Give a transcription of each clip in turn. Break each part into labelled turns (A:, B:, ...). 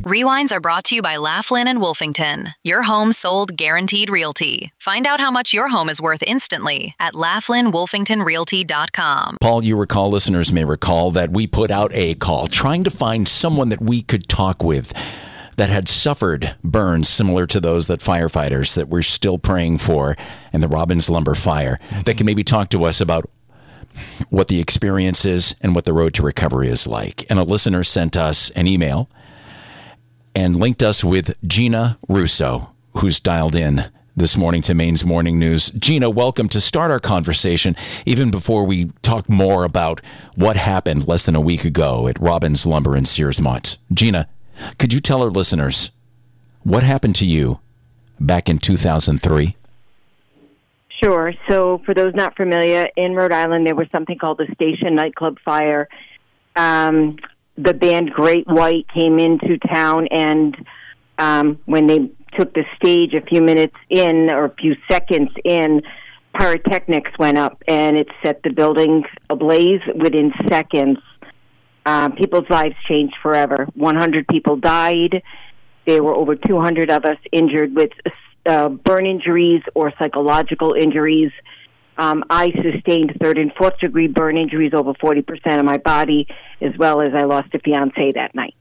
A: Rewinds are brought to you by Laughlin and Wolfington. Your home sold guaranteed realty. Find out how much your home is worth instantly at LaughlinWolfingtonRealty.com.
B: Paul, you recall, listeners may recall, that we put out a call trying to find someone that we could talk with that had suffered burns similar to those that firefighters that we're still praying for in the Robbins Lumber fire, that can maybe talk to us about what the experience is and what the road to recovery is like. And a listener sent us an email and linked us with Gina Russo, who's dialed in this morning to Maine's Morning News. Gina, welcome. To start our conversation, even before we talk more about what happened less than a week ago at Robbins Lumber in Searsmont. Gina, could you tell our listeners what happened to you back in 2003?
C: Sure. So for those not familiar, in Rhode Island, there was something called the Station Nightclub Fire. The band Great White came into town, and when they took the stage a few minutes in, or a few seconds in, pyrotechnics went up, and it set the building ablaze within seconds. People's lives changed forever. 100 people died. There were over 200 of us injured with burn injuries or psychological injuries. I sustained 3rd and 4th degree burn injuries over 40% of my body, as well as I lost a fiancé that night.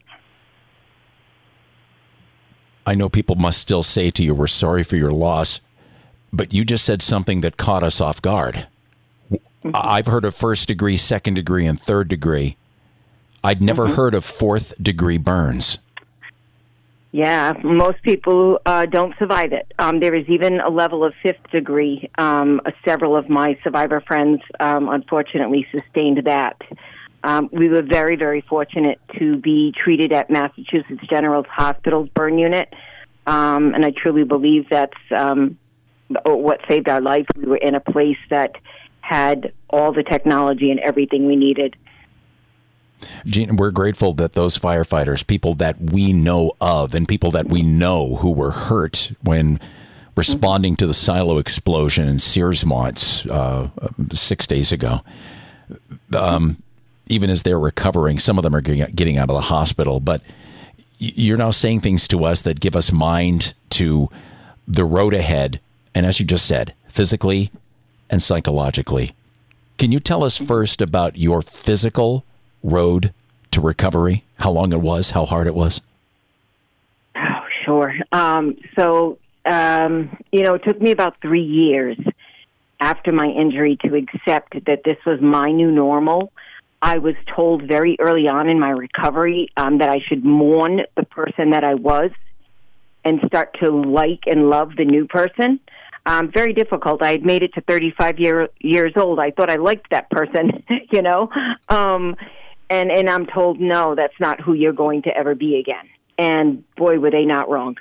B: I know people must still say to you, we're sorry for your loss, but you just said something that caught us off guard. I've heard of 1st degree, 2nd degree, and 3rd degree. I'd never heard of 4th degree burns.
C: Yeah, most people don't survive it. There is even a level of 5th degree. Several of my survivor friends, unfortunately, sustained that. We were very, very fortunate to be treated at Massachusetts General Hospital's burn unit, and I truly believe that's what saved our life. We were in a place that had all the technology and everything we needed.
B: Gina, we're grateful that those firefighters, people that we know of and people that we know who were hurt when responding to the silo explosion in Searsmont 6 days ago, even as they're recovering, some of them are getting out of the hospital. But you're now saying things to us that give us mind to the road ahead. And as you just said, physically and psychologically. Can you tell us first about your physical road to recovery, how long it was, how hard it was?
C: Oh, sure. It took me about 3 years after my injury to accept that this was my new normal. I was told very early on in my recovery that I should mourn the person that I was and start to like and love the new person. Very difficult. I had made it to 35 years old. I thought I liked that person, And I'm told, no, that's not who you're going to ever be again. And boy, were they not wrong.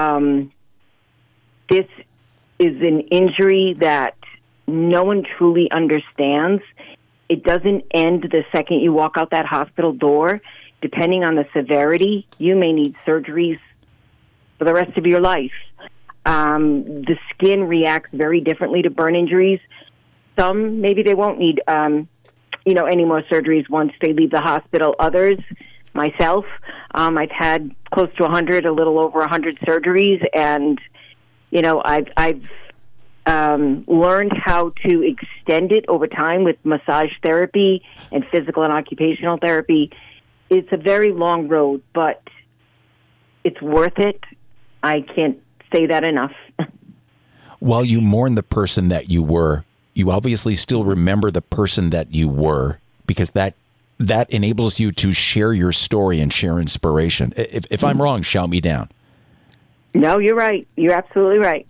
C: This is an injury that no one truly understands. It doesn't end the second you walk out that hospital door. Depending on the severity, you may need surgeries for the rest of your life. The skin reacts very differently to burn injuries. Some, maybe they won't need any more surgeries once they leave the hospital. Others, myself, I've had close to 100, a little over 100 surgeries, and I've learned how to extend it over time with massage therapy and physical and occupational therapy. It's a very long road, but it's worth it. I can't say that enough.
B: While you mourn the person that you were, you obviously still remember the person that you were, because that enables you to share your story and share inspiration. If I'm wrong, shout me down.
C: No, you're right. You're absolutely right.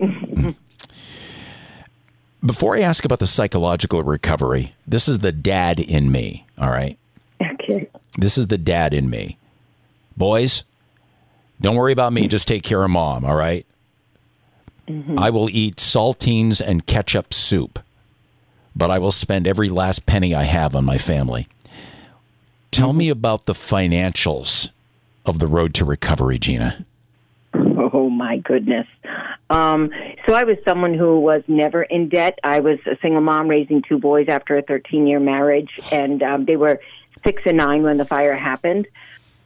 B: Before I ask about the psychological recovery, this is the dad in me, all right?
C: Okay.
B: This is the dad in me. Boys, don't worry about me. Just take care of mom, all right? Mm-hmm. I will eat saltines and ketchup soup, but I will spend every last penny I have on my family. Tell me about the financials of the road to recovery, Gina.
C: Oh, my goodness. So I was someone who was never in debt. I was a single mom raising two boys after a 13-year marriage, and they were 6 and 9 when the fire happened.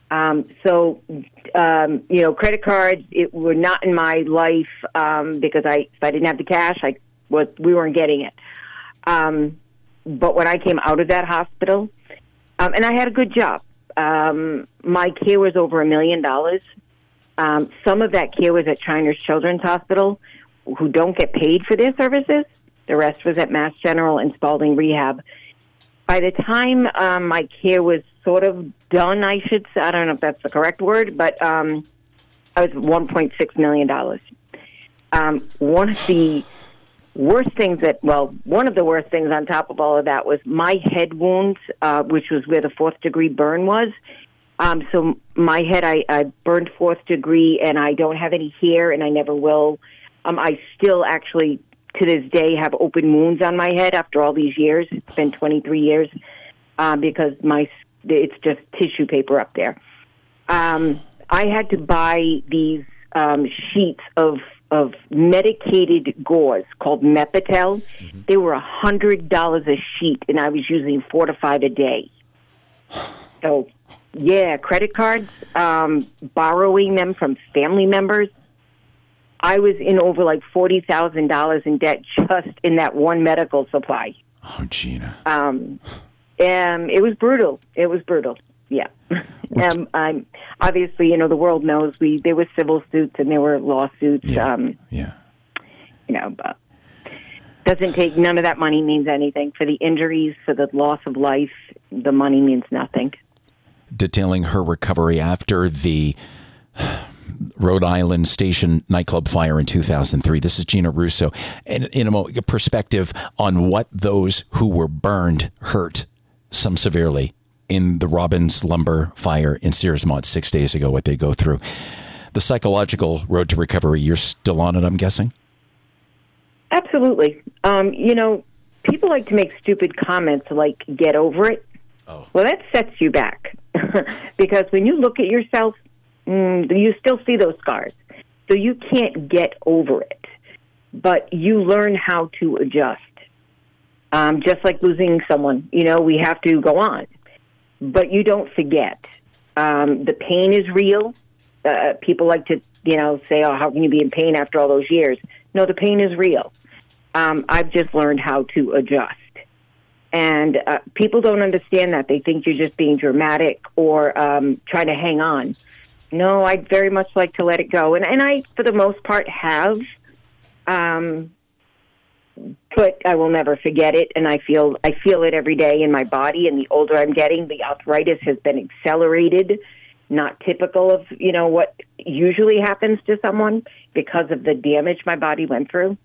C: Credit cards were not in my life because if I didn't have the cash, we weren't getting it. But when I came out of that hospital, and I had a good job, my care was over $1 million. Some of that care was at Shriners Children's Hospital, who don't get paid for their services. The rest was at Mass General and Spalding Rehab. By the time my care was sort of done, I should say, I don't know if that's the correct word, but I was $1.6 million. One of the worst things on top of all of that was my head wounds, which was where the 4th degree burn was. So my head, I burned 4th degree, and I don't have any hair, and I never will. I still actually, to this day, have open wounds on my head after all these years. It's been 23 years because it's just tissue paper up there. I had to buy these sheets of medicated gauze called Mepitel. Mm-hmm. They were $100 a sheet, and I was using 4 to 5 a day. So, yeah, credit cards, borrowing them from family members. I was in over like $40,000 in debt just in that one medical supply.
B: Oh, Gina.
C: It was brutal. Yeah. I'm obviously, the world knows there were civil suits and there were lawsuits. But none of that money means anything. For the injuries, for the loss of life, the money means nothing.
B: Detailing her recovery after the Rhode Island Station nightclub fire in 2003. This is Gina Russo. And in a perspective on what those who were burned hurt, some severely, in the Robbins Lumber fire in Searsmont 6 days ago, what they go through. The psychological road to recovery, you're still on it, I'm guessing?
C: Absolutely. People like to make stupid comments like, get over it. Oh. Well, that sets you back. Because when you look at yourself, you still see those scars. So you can't get over it. But you learn how to adjust. Just like losing someone, we have to go on. But you don't forget. The pain is real. People like to, say, oh, how can you be in pain after all those years? No, the pain is real. I've just learned how to adjust. And people don't understand that. They think you're just being dramatic or trying to hang on. No, I'd very much like to let it go. And I, for the most part, have. But I will never forget it, and I feel it every day in my body. And the older I'm getting, the arthritis has been accelerated, not typical of what usually happens to someone because of the damage my body went through.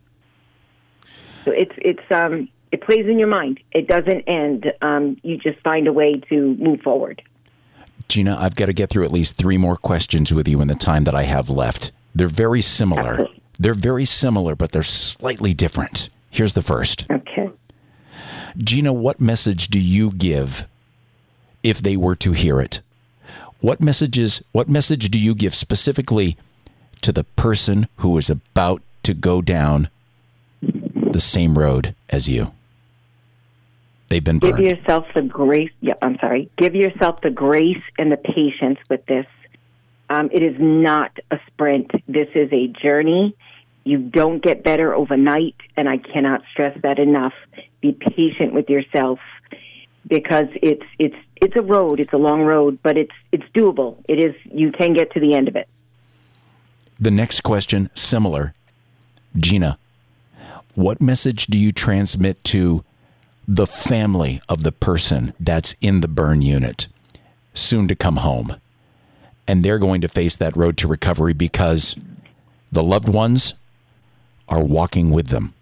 C: So it plays in your mind. It doesn't end. You just find a way to move forward.
B: Gina, I've got to get through at least 3 more questions with you in the time that I have left. They're very similar.
C: Absolutely.
B: They're very similar, but they're slightly different. Here's the first.
C: Okay.
B: Gina, what message do you give if they were to hear it? What message do you give specifically to the person who is about to go down the same road as you? They've been burned.
C: Give yourself the grace. Give yourself the grace and the patience with this. It is not a sprint. This is a journey. You don't get better overnight, and I cannot stress that enough. Be patient with yourself because it's a road. It's a long road, but it's doable. It is. You can get to the end of it.
B: The next question, similar. Gina, what message do you transmit to the family of the person that's in the burn unit, soon to come home? And they're going to face that road to recovery because the loved ones are walking with them.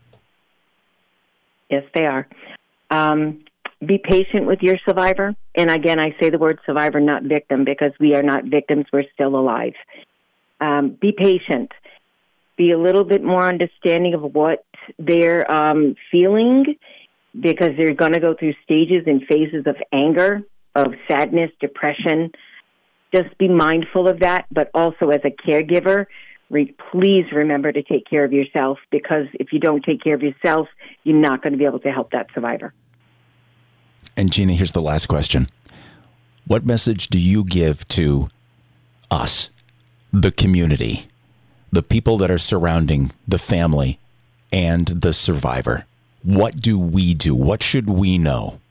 C: Yes, they are. Be patient with your survivor. And again, I say the word survivor, not victim, because we are not victims. We're still alive. Be patient. Be a little bit more understanding of what they're feeling, because they're going to go through stages and phases of anger, of sadness, depression. Just be mindful of that, but also as a caregiver, please remember to take care of yourself, because if you don't take care of yourself, you're not going to be able to help that survivor.
B: And Gina, here's the last question. What message do you give to us, the community, the people that are surrounding the family and the survivor? What do we do? What should we know?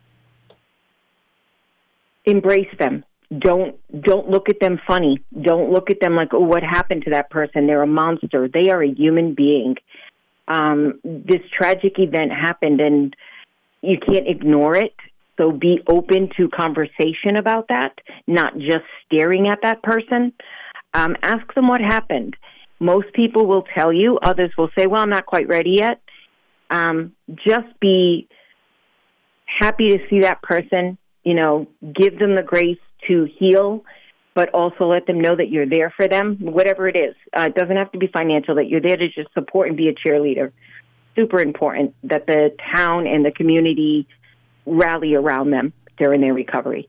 C: Embrace them. Don't look at them funny. Don't look at them like, oh, what happened to that person? They're a monster. They are a human being. This tragic event happened, and you can't ignore it. So be open to conversation about that, not just staring at that person. Ask them what happened. Most people will tell you. Others will say, well, I'm not quite ready yet. Just be happy to see that person, give them the grace to heal, but also let them know that you're there for them, whatever it is. It doesn't have to be financial, that you're there to just support and be a cheerleader. Super important that the town and the community rally around them during their recovery.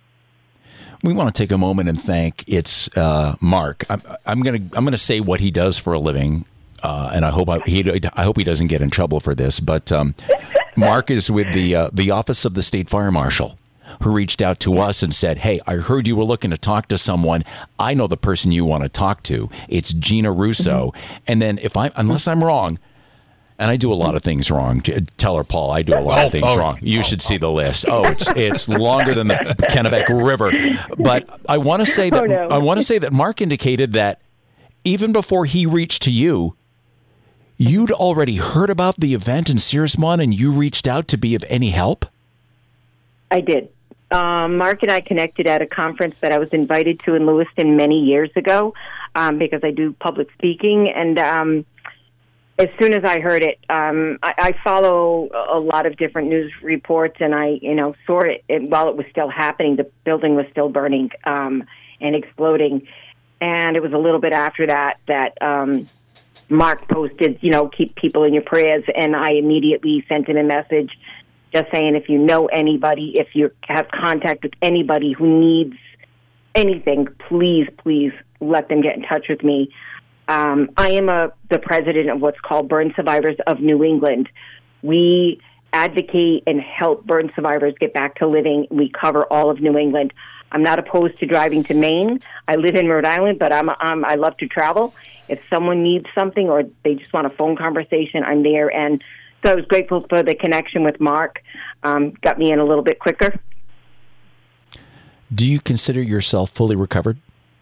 B: We want to take a moment and thank Mark. I'm gonna say what he does for a living, and I hope he doesn't get in trouble for this. But Mark is with the Office of the State Fire Marshal, who reached out to us and said, "Hey, I heard you were looking to talk to someone. I know the person you want to talk to. It's Gina Russo." Mm-hmm. And then unless I'm wrong. And I do a lot of things wrong. Tell her, Paul, I do a lot of things wrong. You should see the list. It's longer than the Kennebec River. But I want to say that Mark indicated that even before he reached to you, you'd already heard about the event in Searsmont, and you reached out to be of any help?
C: I did. Mark and I connected at a conference that I was invited to in Lewiston many years ago because I do public speaking, and as soon as I heard it, I follow a lot of different news reports, and I, saw it while it was still happening. The building was still burning and exploding, and it was a little bit after that Mark posted, keep people in your prayers, and I immediately sent him a message just saying, if you know anybody, if you have contact with anybody who needs anything, please let them get in touch with me. I am the president of what's called Burn Survivors of New England. We advocate and help burn survivors get back to living. We cover all of New England. I'm not opposed to driving to Maine. I live in Rhode Island, but I love to travel. If someone needs something or they just want a phone conversation, I'm there. And so I was grateful for the connection with Mark. Got me in a little bit quicker.
B: Do you consider yourself fully recovered?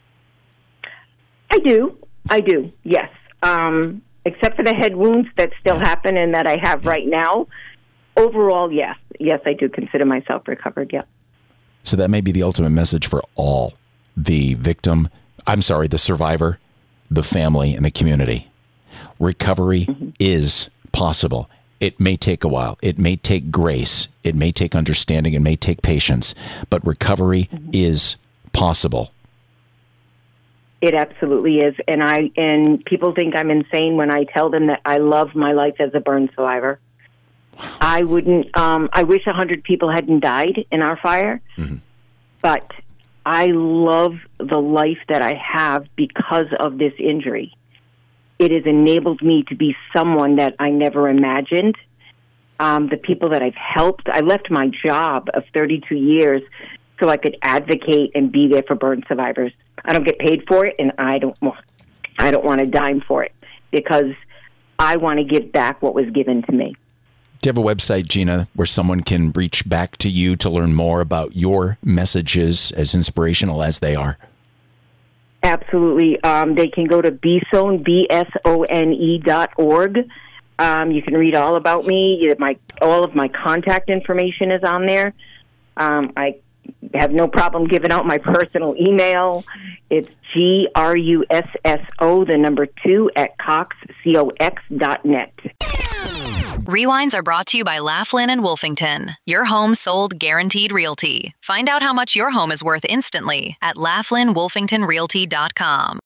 C: I do, yes. Except for the head wounds that still happen and that I have right now. Overall, yes. Yes, I do consider myself recovered, yeah.
B: So that may be the ultimate message for all, the survivor, the family, and the community. Recovery is possible. It may take a while. It may take grace. It may take understanding. It may take patience. But recovery is possible.
C: It absolutely is, and people think I'm insane when I tell them that I love my life as a burn survivor. I wouldn't. I wish 100 people hadn't died in our fire, but I love the life that I have because of this injury. It has enabled me to be someone that I never imagined. The people that I've helped, I left my job of 32 years so I could advocate and be there for burn survivors. I don't get paid for it, and I don't want a dime for it because I want to give back what was given to me.
B: Do you have a website, Gina, where someone can reach back to you to learn more about your messages, as inspirational as they are?
C: Absolutely. They can go to bsone, BSONE.org. You can read all about me. All of my contact information is on there. I have no problem giving out my personal email. It's GRUSSO, 2 at cox.net.
A: Rewinds are brought to you by Laughlin and Wolfington, your home sold guaranteed realty. Find out how much your home is worth instantly at laughlinwolfingtonrealty.com.